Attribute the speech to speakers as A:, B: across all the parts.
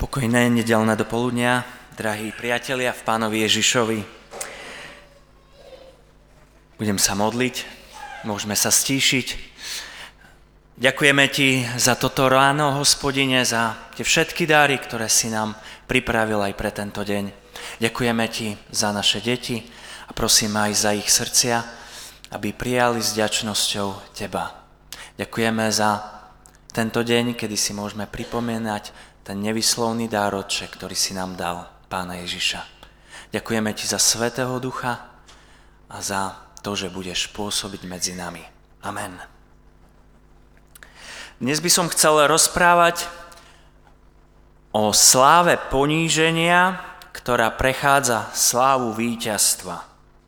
A: Pokojné nedeľné dopoludnia, drahí priatelia v Pánovi Ježišovi. Budem sa modliť, môžeme sa stíšiť. Ďakujeme Ti za toto ráno, Hospodine, za tie všetky dáry, ktoré si nám pripravil aj pre tento deň. Ďakujeme Ti za naše deti a prosím aj za ich srdcia, aby prijali s vďačnosťou Teba. Ďakujeme za tento deň, kedy si môžeme pripomínať ten nevyslovný dar, Otče, ktorý si nám dal, Pána Ježiša. Ďakujeme Ti za Svätého Ducha a za to, že budeš pôsobiť medzi nami. Amen. Dnes by som chcel rozprávať o sláve poníženia, ktorá prechádza slávu víťazstva.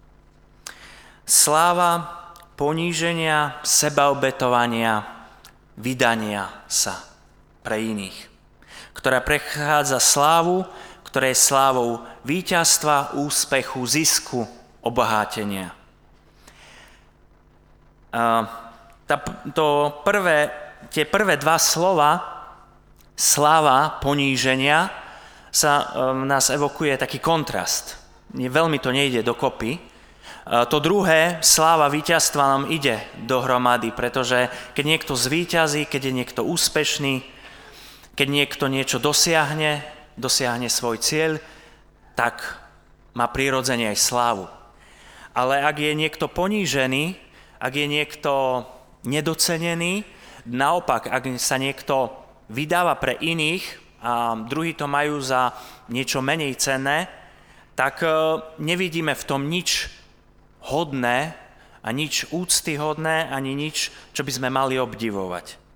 A: Sláva poníženia, sebaobetovania, vydania sa pre iných, ktorá prechádza slávu, ktorá je slávou víťazstva, úspechu, zisku, obohátenia. Tie prvé dva slova, sláva, poníženia, sa v nás evokuje taký kontrast. Veľmi to nejde dokopy. To druhé, sláva víťazstva, nám ide dohromady, pretože keď niekto zvíťazí, keď je niekto úspešný, keď niekto niečo dosiahne svoj cieľ, tak má prirodzene aj slávu. Ale ak je niekto ponížený, ak je niekto nedocenený, naopak, ak sa niekto vydáva pre iných a druhí to majú za niečo menej cenné, tak nevidíme v tom nič hodné a nič úctyhodné, ani nič, čo by sme mali obdivovať.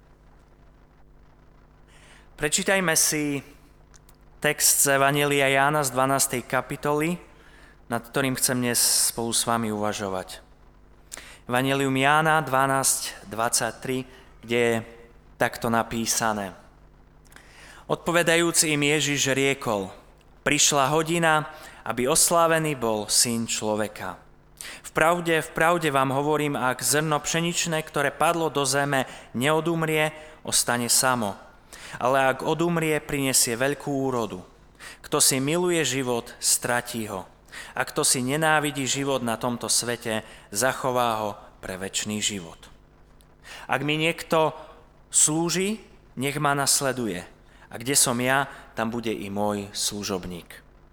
A: Prečítajme si text z Evanjelia Jána z 12. kapitoly, nad ktorým chcem dnes spolu s vami uvažovať. Evanjelium Jána 12:23, kde je takto napísané. Odpovedajúc im Ježiš riekol: Prišla hodina, aby oslávený bol Syn človeka. V pravde vám hovorím, ak zrno pšeničné, ktoré padlo do zeme, neodumrie, ostane samo. Ale ak odumrie, prinesie veľkú úrodu. Kto si miluje život, stratí ho. A kto si nenávidí život na tomto svete, zachová ho pre večný život. Ak mi niekto slúži, nech ma nasleduje. A kde som ja, tam bude i môj služobník.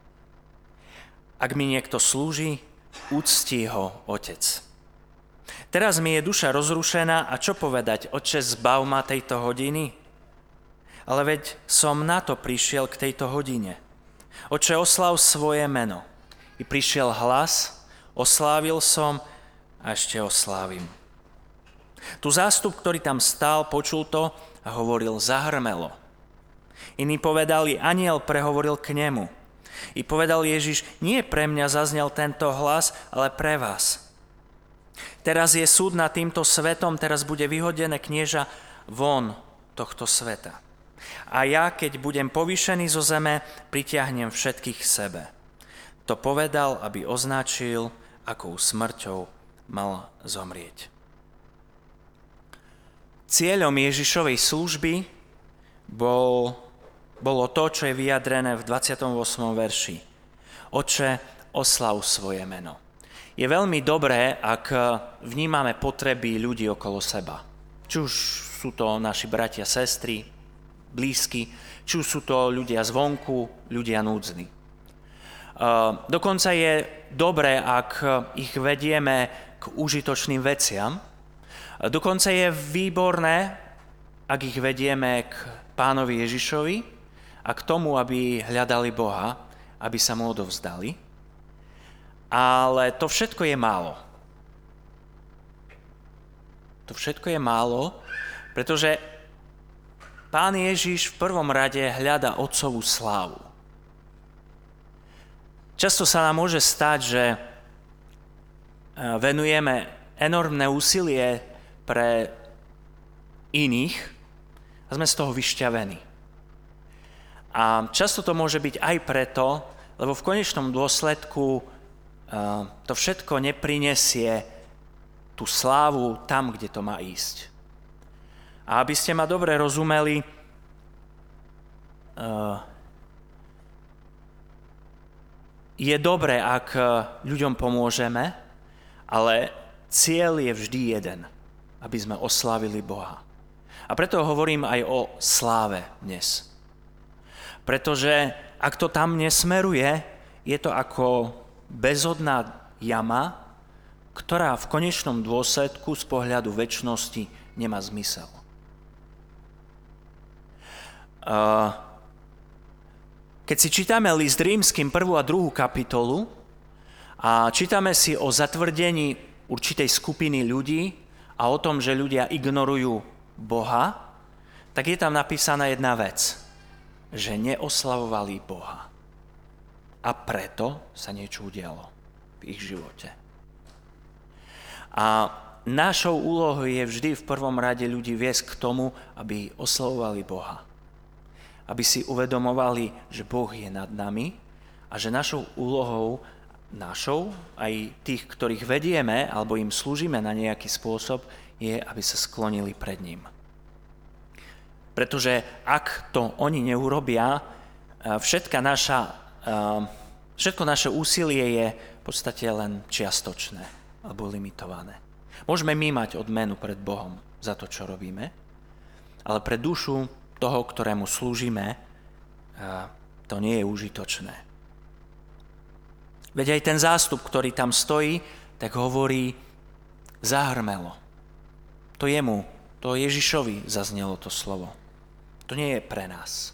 A: Ak mi niekto slúži, uctí ho Otec. Teraz mi je duša rozrušená a čo povedať, Otče, zbav ma tejto hodiny? Ale veď som na to prišiel k tejto hodine. Oče, osláv svoje meno. I prišiel hlas, oslávil som a ešte oslávim. Tu zástup, ktorý tam stál, počul to a hovoril: zahrmelo. Iní povedali: anjel prehovoril k nemu. I povedal Ježiš: nie pre mňa zaznel tento hlas, ale pre vás. Teraz je súd nad týmto svetom, teraz bude vyhodené knieža von tohto sveta. A ja, keď budem povýšený zo zeme, pritiahnem všetkých k sebe. To povedal, aby označil, akou smrťou mal zomrieť. Cieľom Ježišovej služby bolo to, čo je vyjadrené v 28. verši. Oče, oslav svoje meno. Je veľmi dobré, ak vnímame potreby ľudí okolo seba. Či už sú to naši bratia, sestry, blízky, či sú to ľudia zvonku, ľudia núdzni. Dokonca je dobré, ak ich vedieme k užitočným veciam. Dokonca je výborné, ak ich vedieme k Pánovi Ježišovi a k tomu, aby hľadali Boha, aby sa mu odovzdali. Ale to všetko je málo. To všetko je málo, pretože Pán Ježiš v prvom rade hľada Otcovú slávu. Často sa nám môže stať, že venujeme enormné úsilie pre iných a sme z toho vyšťavení. A často to môže byť aj preto, lebo v konečnom dôsledku to všetko neprinesie tú slávu tam, kde to má ísť. A aby ste ma dobre rozumeli, je dobré, ak ľuďom pomôžeme, ale cieľ je vždy jeden, aby sme oslávili Boha. A preto hovorím aj o sláve dnes. Pretože ak to tam nesmeruje, je to ako bezodná jama, ktorá v konečnom dôsledku z pohľadu večnosti nemá zmysel. Keď si čítame list Rímskym 1. a 2. kapitolu a čítame si o zatvrdení určitej skupiny ľudí a o tom, že ľudia ignorujú Boha, tak je tam napísaná jedna vec, že neoslavovali Boha. A preto sa niečo udialo v ich živote. A našou úlohou je vždy v prvom rade ľudí viesť k tomu, aby oslavovali Boha. Aby si uvedomovali, že Boh je nad nami a že našou úlohou, aj tých, ktorých vedieme alebo im slúžime na nejaký spôsob, je, aby sa sklonili pred ním. Pretože ak to oni neurobia, všetko naše úsilie je v podstate len čiastočné alebo limitované. Môžeme my mať odmenu pred Bohom za to, čo robíme, ale pre dušu toho, ktorému slúžime, to nie je užitočné. Veď aj ten zástup, ktorý tam stojí, tak hovorí zahrmelo. To Ježišovi zaznelo to slovo. To nie je pre nás.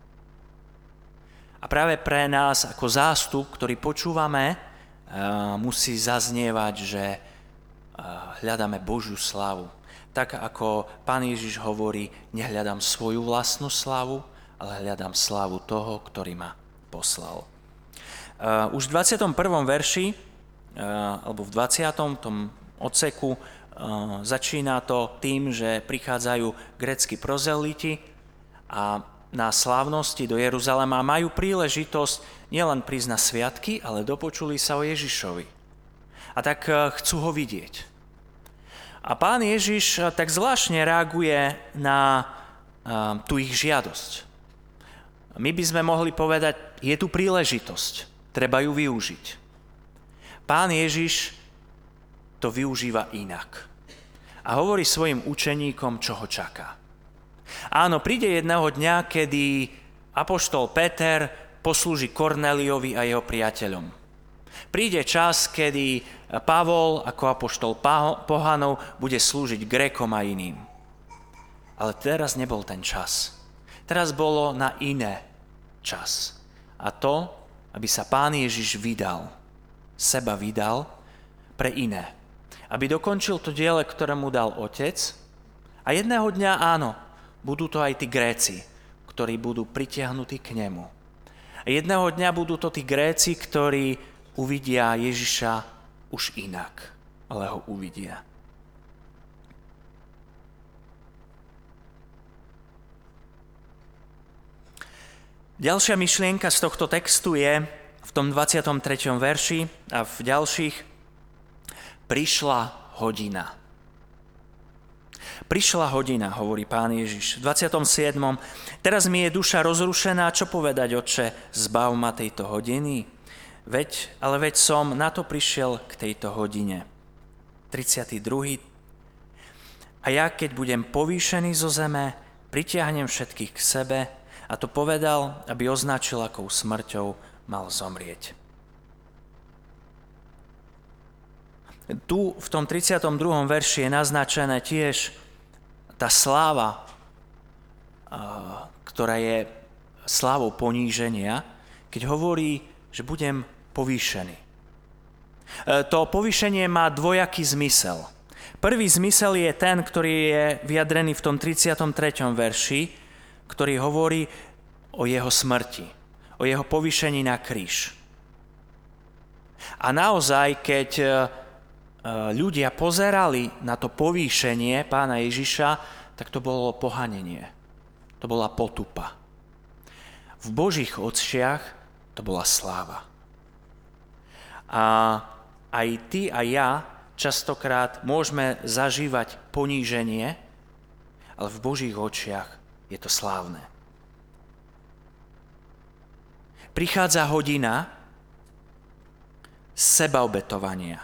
A: A práve pre nás ako zástup, ktorý počúvame, musí zaznievať, že hľadáme Božiu slávu. Tak ako Pán Ježiš hovorí, nehľadám svoju vlastnú slávu, ale hľadám slávu toho, ktorý ma poslal. Už v 21. verši, alebo v 20. tom odseku, začína to tým, že prichádzajú grécki prozeliti a na slávnosti do Jeruzalema majú príležitosť nielen prísť na sviatky, ale dopočuli sa o Ježišovi. A tak chcú ho vidieť. A Pán Ježiš tak zvláštne reaguje na tú ich žiadosť. My by sme mohli povedať, je tu príležitosť, treba ju využiť. Pán Ježiš to využíva inak. A hovorí svojim učeníkom, čo ho čaká. Áno, príde jedného dňa, kedy apoštol Peter poslúži Korneliovi a jeho priateľom. Príde čas, kedy Pavol ako apoštol pohanov bude slúžiť Grékom a iným. Ale teraz nebol ten čas. Teraz bolo na iné čas. A to, aby sa Pán Ježiš seba vydal pre iné. Aby dokončil to dielo, ktoré mu dal Otec. A jedného dňa áno, budú to aj tí Gréci, ktorí budú pritiahnutí k nemu. A jedného dňa budú to tí Gréci, ktorí uvidia Ježiša už inak, ale ho uvidia. Ďalšia myšlienka z tohto textu je v tom 23. verši a v ďalších: prišla hodina. Prišla hodina, hovorí Pán Ježiš. V 27. Teraz mi je duša rozrušená, čo povedať, Otče, zbav ma tejto hodiny? Veď som na to prišiel k tejto hodine. 32. A ja, keď budem povýšený zo zeme, pritiahnem všetkých k sebe, a to povedal, aby označil, akou smrťou mal zomrieť. Tu v tom 32. verši je naznačené tiež tá sláva, ktorá je slávou poníženia, keď hovorí, že budem povýšený. To povýšenie má dvojaký zmysel. Prvý zmysel je ten, ktorý je vyjadrený v tom 33. verši, ktorý hovorí o jeho smrti, o jeho povýšení na kríž. A naozaj, keď ľudia pozerali na to povýšenie Pána Ježiša, tak to bolo pohanenie. To bola potupa. V Božích očiach to bola sláva. A aj ty a ja častokrát môžeme zažívať poníženie, ale v Božích očiach je to slávne. Prichádza hodina, sebaobetovania.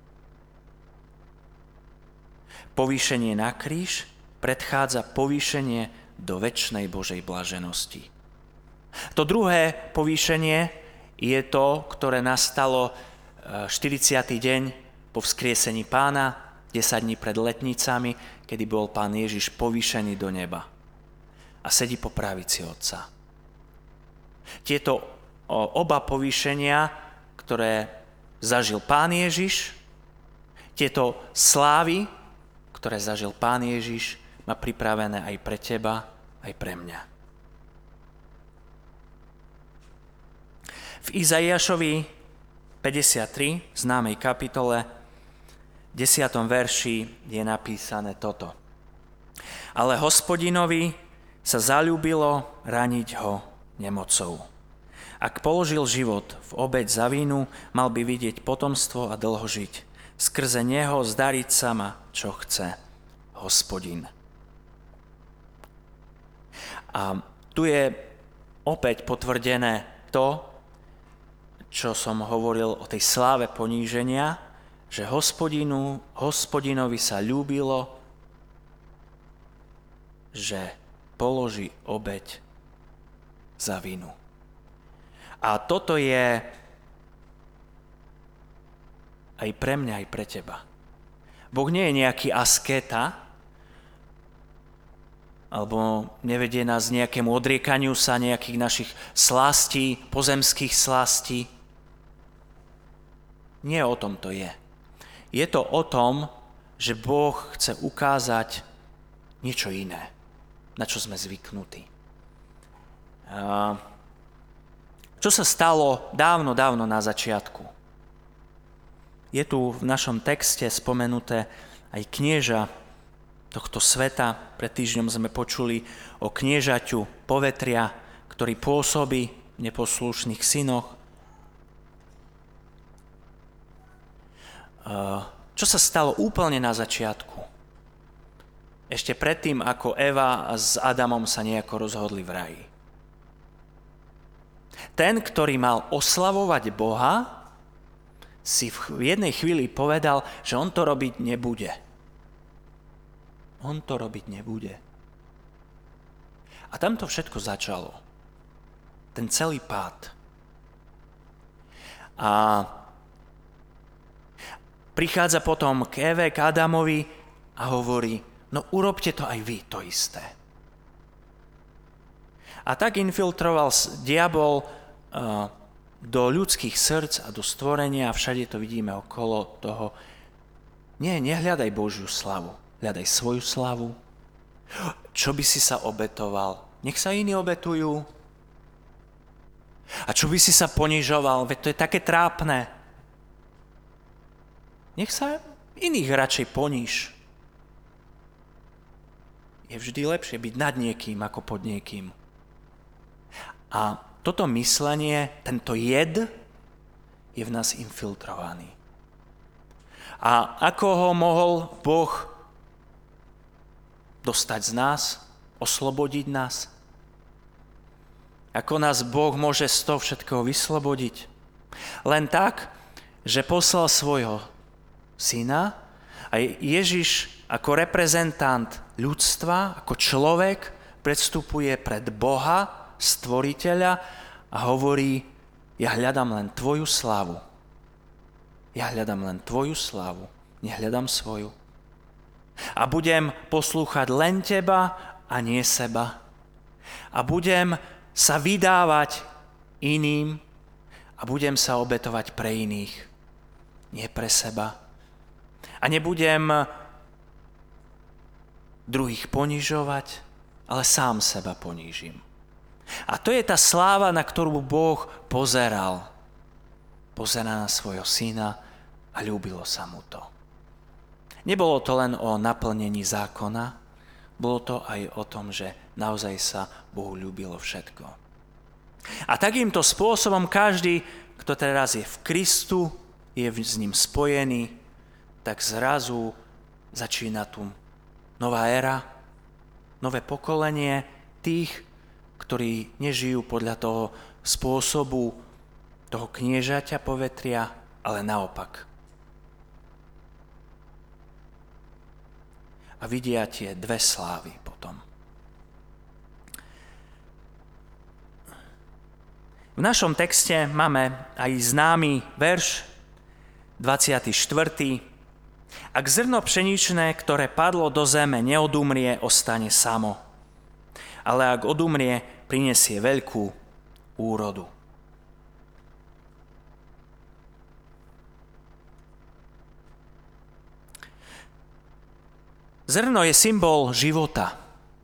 A: Povýšenie na kríž predchádza povýšenie do večnej Božej blaženosti. To druhé povýšenie je to, ktoré nastalo 40. deň po vzkriesení Pána, 10 dní pred letnicami, kedy bol Pán Ježiš povýšený do neba a sedí po pravici Otca. Tieto oba povýšenia, ktoré zažil Pán Ježiš, tieto slávy, ktoré zažil Pán Ježiš, má pripravené aj pre teba, aj pre mňa. V Izaiášovi 53, známej kapitole, 10. verši je napísané toto. Ale Hospodinovi sa zaľúbilo raniť ho nemocou. Ak položil život v obeť za vínu, mal by vidieť potomstvo a dlho žiť. Skrze neho zdariť sa ma, čo chce Hospodin. A tu je opäť potvrdené to, čo som hovoril o tej sláve poníženia, že Hospodinovi sa ľúbilo, že položí obeť za vinu. A toto je aj pre mňa, aj pre teba. Boh nie je nejaký asketa, alebo nevedie nás nejakému odriekaniu sa nejakých našich slastí, pozemských slastí. Nie o tom to je. Je to o tom, že Boh chce ukázať niečo iné, na čo sme zvyknutí. Čo sa stalo dávno na začiatku? Je tu v našom texte spomenuté aj knieža tohto sveta. Pred týždňom sme počuli o kniežaťu povetria, ktorý pôsobí v neposlušných synoch. Čo sa stalo úplne na začiatku? Ešte predtým, ako Eva s Adamom sa nejako rozhodli v raji. Ten, ktorý mal oslavovať Boha, si v jednej chvíli povedal, že on to robiť nebude. On to robiť nebude. A tam to všetko začalo. Ten celý pád. A prichádza potom k Eve, k Adamovi a hovorí, no urobte to aj vy, to isté. A tak infiltroval diabol do ľudských srdc a do stvorenia a všade to vidíme okolo toho. Nie, nehľadaj Božiu slavu, hľadaj svoju slavu. Čo by si sa obetoval? Nech sa iní obetujú. A čo by si sa ponižoval? Veď to je také trápne. Nech sa iných radšej poníž. Je vždy lepšie byť nad niekým ako pod niekým. A toto myslenie, tento jed je v nás infiltrovaný. A ako ho mohol Boh dostať z nás, oslobodiť nás? Ako nás Boh môže z toho všetkého vyslobodiť? Len tak, že poslal svojho syna a Ježiš ako reprezentant ľudstva, ako človek predstupuje pred Boha, stvoriteľa a hovorí, ja hľadám len tvoju slávu. Ja hľadám len tvoju slávu, nehľadám svoju. A budem poslúchať len teba a nie seba. A budem sa vydávať iným a budem sa obetovať pre iných, nie pre seba. A nebudem druhých ponižovať, ale sám seba ponížim. A to je tá sláva, na ktorú Boh pozeral. Pozeral na svojho syna a ľúbilo sa mu to. Nebolo to len o naplnení zákona, bolo to aj o tom, že naozaj sa Bohu ľúbilo všetko. A takýmto spôsobom každý, kto teraz je v Kristu, je s ním spojený, tak zrazu začína tu nová éra, nové pokolenie tých, ktorí nežijú podľa toho spôsobu toho kniežaťa povetria, ale naopak. A vidia tie dve slávy potom. V našom texte máme aj známy verš 24. Ak zrno pšeničné, ktoré padlo do zeme, neodumrie, ostane samo. Ale ak odumrie, prinesie veľkú úrodu. Zrno je symbol života.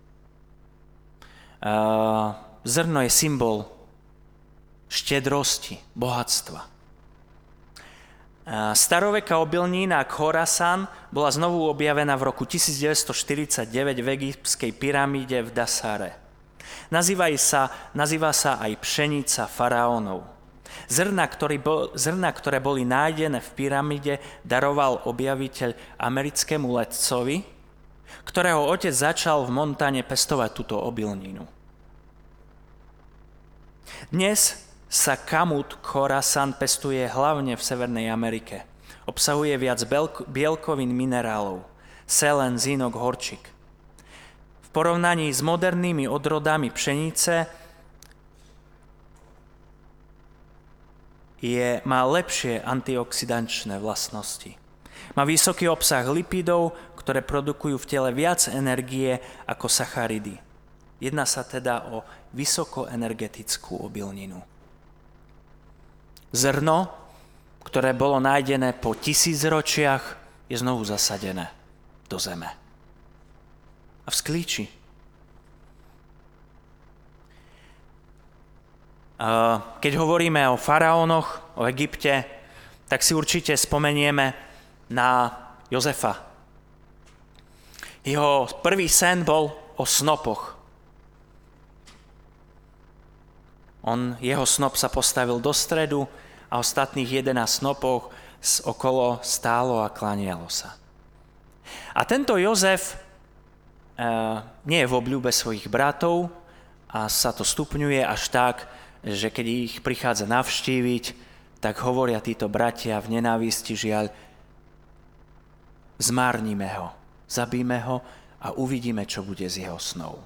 A: Zrno je symbol štedrosti, bohatstva. Staroveká obilnina Khorasan bola znovu objavená v roku 1949 v egyptskej pyramíde v Dasare. Nazýva sa aj pšenica faraónov. Zrna, ktoré boli nájdené v pyramíde, daroval objaviteľ americkému letcovi, ktorého otec začal v Montane pestovať túto obilninu. Dnes sa kamut Khorasan pestuje hlavne v Severnej Amerike. Obsahuje viac bielkovín minerálov, selen, zinok, horčík. V porovnaní s modernými odrodami pšenice má lepšie antioxidančné vlastnosti. Má vysoký obsah lipidov, ktoré produkujú v tele viac energie ako sacharidy. Jedná sa teda o vysokoenergetickú obilninu. Zrno, ktoré bolo nájdené po 1000 ročiach, je znovu zasadené do zeme. A vzklíči. Keď hovoríme o faraónoch, o Egypte, tak si určite spomenieme na Jozefa. Jeho prvý sen bol o snopoch. Jeho snop sa postavil do stredu a ostatných 11 snopov okolo stálo a klanialo sa. A tento Jozef nie je v obľúbe svojich bratov a sa to stupňuje až tak, že keď ich prichádza navštíviť, tak hovoria títo bratia v nenávisti, žiaľ, zmárnime ho, zabíme ho a uvidíme, čo bude z jeho snov.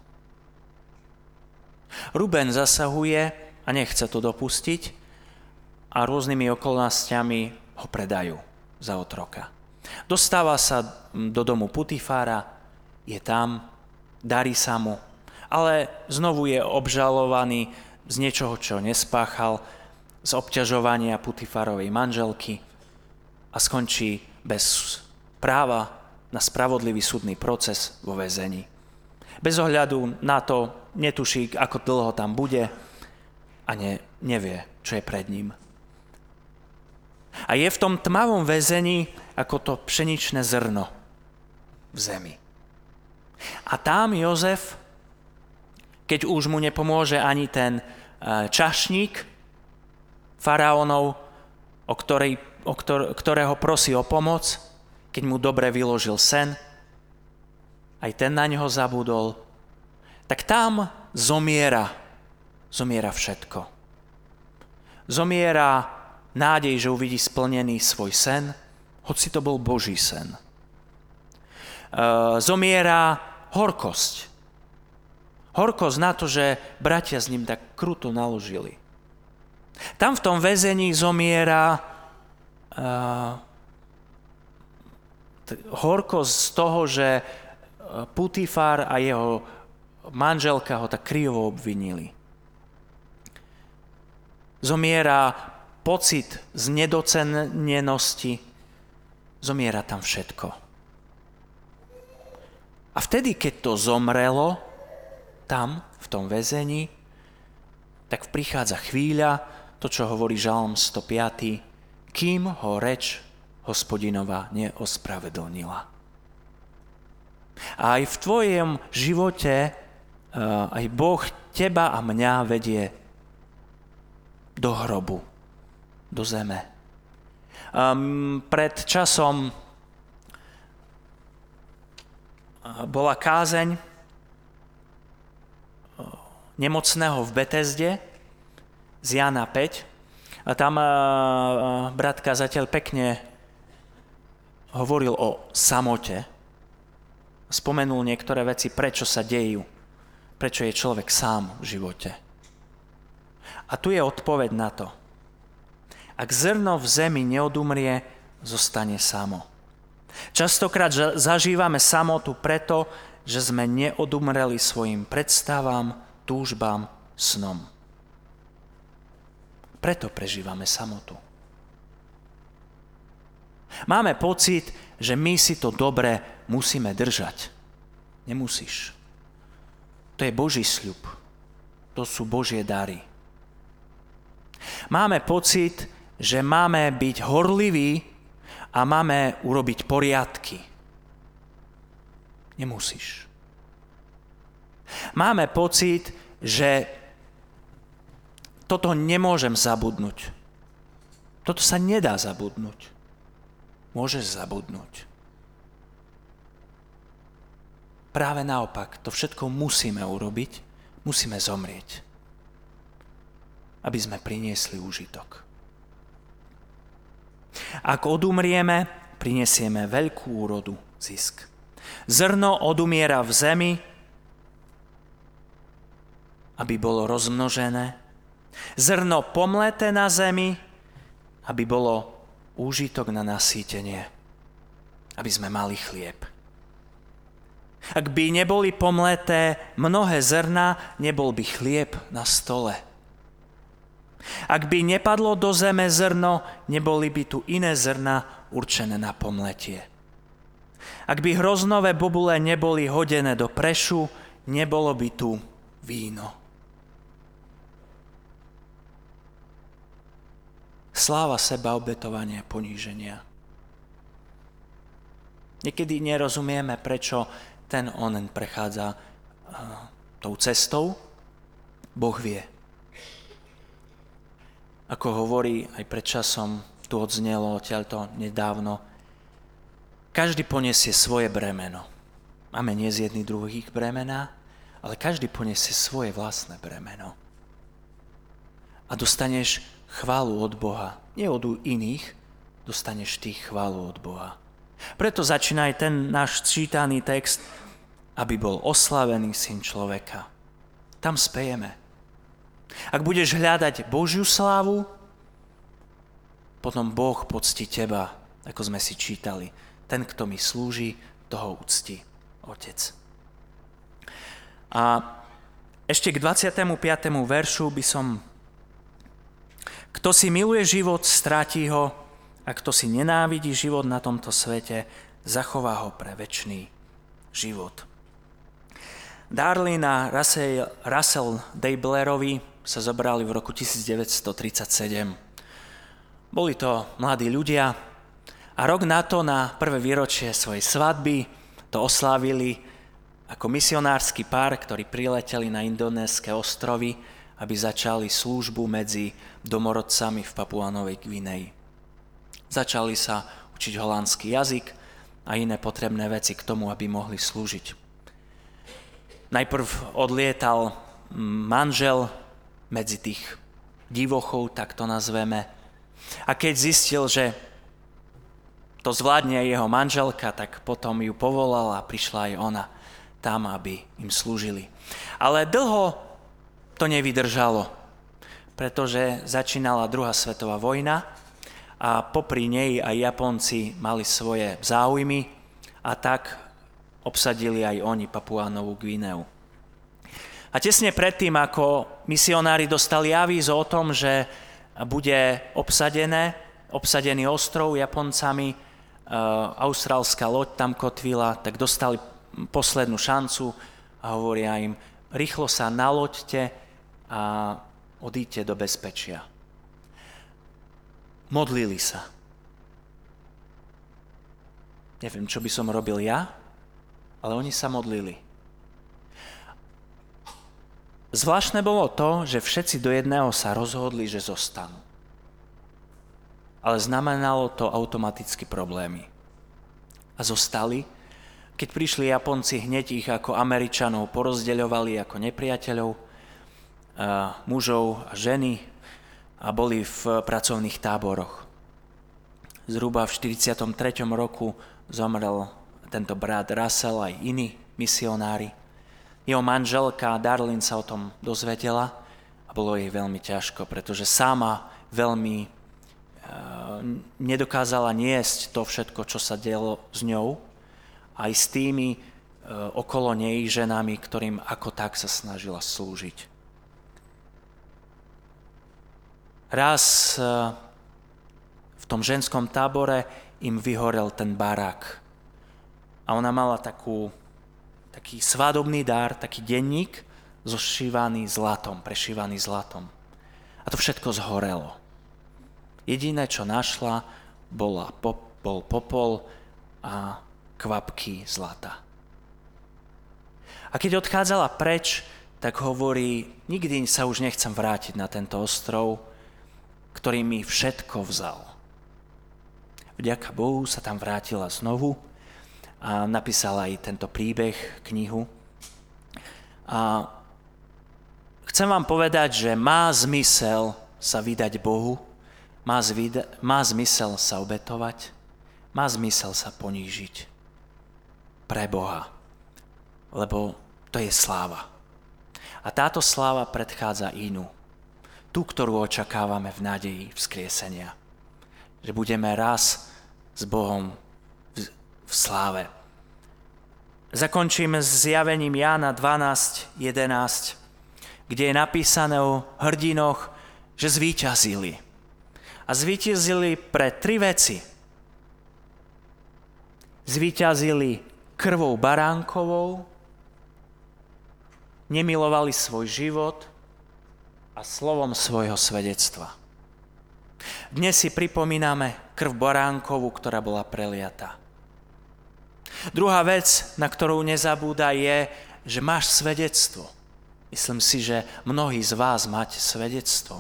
A: Ruben zasahuje a nechce to dopustiť a rôznymi okolnostiami ho predajú za otroka. Dostáva sa do domu Putifára, je tam, darí sa mu, ale znovu je obžalovaný z niečoho, čo nespáchal, z obťažovania Putifárovej manželky a skončí bez práva na spravodlivý súdny proces vo väzení. Bez ohľadu na to netuší, ako dlho tam bude a nevie, čo je pred ním. A je v tom tmavom väzení ako to pšeničné zrno v zemi. A tam Jozef, keď už mu nepomôže ani ten čašník faraónov, ktorého prosí o pomoc, keď mu dobre vyložil sen, aj ten na ňoho zabudol, tak tam zomiera všetko. Zomiera nádej, že uvidí splnený svoj sen, hoci to bol Boží sen. Zomiera horkosť. Horkosť na to, že bratia s ním tak kruto naložili. Tam v tom väzení zomiera horkosť z toho, že Putifár a jeho manželka ho tak krivo obvinili. Zomiera pocit z nedocenenosti, zomiera tam všetko. A vtedy, keď to zomrelo, tam, v tom väzení, tak prichádza chvíľa, to, čo hovorí Žalm 105, kým ho reč Hospodinova neospravedlnila. A aj v tvojom živote aj Boh teba a mňa vedie do hrobu, do zeme. Pred časom bola kázeň nemocného v Betesde z Jána 5 A tam brat kazateľ pekne hovoril o samote. Spomenul niektoré veci, prečo sa dejú. Prečo je človek sám v živote. A tu je odpoveď na to. Ak zrno v zemi neodumrie, zostane samo. Častokrát zažívame samotu preto, že sme neodumreli svojim predstavám, túžbám, snom. Preto prežívame samotu. Máme pocit, že my si to dobre musíme držať. Nemusíš. To je Boží sľub. To sú Božie dary. Máme pocit, že máme byť horliví a máme urobiť poriadky. Nemusíš. Máme pocit, že toto nemôžem zabudnúť. Toto sa nedá zabudnúť. Môžeš zabudnúť. Práve naopak, to všetko musíme urobiť, musíme zomrieť, aby sme priniesli úžitok. Ak odumrieme, prinesieme veľkú úrodu, zisk. Zrno odumiera v zemi, aby bolo rozmnožené. Zrno pomleté na zemi, aby bolo úžitok na nasýtenie, aby sme mali chlieb. Ak by neboli pomleté mnohé zrná, nebol by chlieb na stole. Ak by nepadlo do zeme zrno, neboli by tu iné zrná určené na pomletie. Ak by hroznové bobule neboli hodené do prešu, nebolo by tu víno. Sláva seba, obetovania, poníženia. Niekedy nerozumieme, prečo ten onen prechádza tou cestou. Boh vie. Ako hovorí aj pred časom, tu odznelo odtiaľto nedávno, každý poniesie svoje bremeno. Máme nie z jedných druhých bremená, ale každý poniesie svoje vlastné bremeno. A dostaneš chválu od Boha. Nie od iných, dostaneš ty chválu od Boha. Preto začína aj ten náš čítaný text, aby bol oslavený Syn človeka. Tam spejeme. Ak budeš hľadať Božiu slávu, potom Boh poctí teba, ako sme si čítali. Ten, kto mi slúži, toho uctí Otec. A ešte k 25. veršu by som: Kto si miluje život, stratí ho, a kto si nenávidí život na tomto svete, zachová ho pre večný život. Darlene a Russell Dayblerovi sa zobrali v roku 1937. Boli to mladí ľudia a rok na to, na prvé výročie svojej svadby, to oslávili ako misionársky pár, ktorí prileteli na Indonéske ostrovy, aby začali službu medzi domorodcami v Papua-Novej Gvineji. Začali sa učiť holandský jazyk a iné potrebné veci k tomu, aby mohli slúžiť. Najprv odlietal manžel medzi tých divochov, tak to nazveme. A keď zistil, že to zvládne jeho manželka, tak potom ju povolal a prišla aj ona tam, aby im slúžili. Ale dlho to nevydržalo, pretože začínala druhá svetová vojna a popri nej aj Japonci mali svoje záujmy a tak obsadili aj oni Papua-Novú Gvineu. A tesne predtým, ako misionári dostali avízo o tom, že bude obsadený ostrov Japoncami, austrálska loď tam kotvila, tak dostali poslednú šancu a hovoria im: rýchlo sa naloďte a odíďte do bezpečia. Modlili sa. Neviem, čo by som robil ja, ale oni sa modlili. Zvláštne bolo to, že všetci do jedného sa rozhodli, že zostanú. Ale znamenalo to automaticky problémy. A zostali. Keď prišli Japonci, hneď ich ako Američanov porozdeľovali ako nepriateľov, mužov a ženy, a boli v pracovných táboroch. Zhruba v 43. roku zomrel tento brat Russell aj iní misionári. Jeho manželka Darlene sa o tom dozvedela a bolo jej veľmi ťažko, pretože sama veľmi nedokázala niesť to všetko, čo sa dialo s ňou, aj s tými okolo nej ženami, ktorým ako tak sa snažila slúžiť. Raz v tom ženskom tábore im vyhorel ten barák a ona mala taký svadobný dar, taký denník prešívaný zlatom. A to všetko zhorelo. Jediné, čo našla, bol popol a kvapky zlata. A keď odchádzala preč, tak hovorí, nikdy sa už nechcem vrátiť na tento ostrov, ktorý mi všetko vzal. Vďaka Bohu sa tam vrátila znovu a napísala aj tento príbeh, knihu. A chcem vám povedať, že má zmysel sa vydať Bohu, má zmysel sa obetovať, má zmysel sa ponížiť pre Boha, lebo to je sláva. A táto sláva predchádza inú, tú, ktorú očakávame v nádeji vzkriesenia. Že budeme raz s Bohom v sláve. Zakončíme s zjavením Jána 12:11, kde je napísané o hrdinoch, že zvíťazili. A zvíťazili pre 3 veci. Zvíťazili krvou baránkovou, nemilovali svoj život a slovom svojho svedectva. Dnes si pripomíname krv baránkovú, ktorá bola preliatá. Druhá vec, na ktorú nezabúda, je, že máš svedectvo. Myslím si, že mnohí z vás máte svedectvo.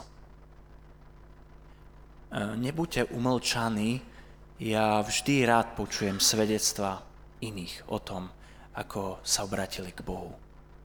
A: Nebuďte umlčaní, ja vždy rád počujem svedectva iných o tom, ako sa obratili k Bohu.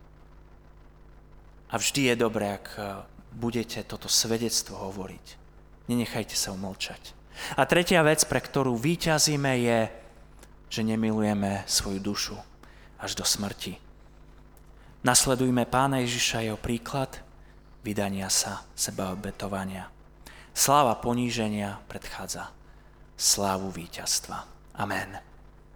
A: A vždy je dobré, ak budete toto svedectvo hovoriť. Nenechajte sa umlčať. A tretia vec, pre ktorú víťazíme, je, že nemilujeme svoju dušu až do smrti. Nasledujme Pána Ježiša, jeho príklad vydania sa, sebaobetovania. Sláva poníženia predchádza slávu víťazstva. Amen.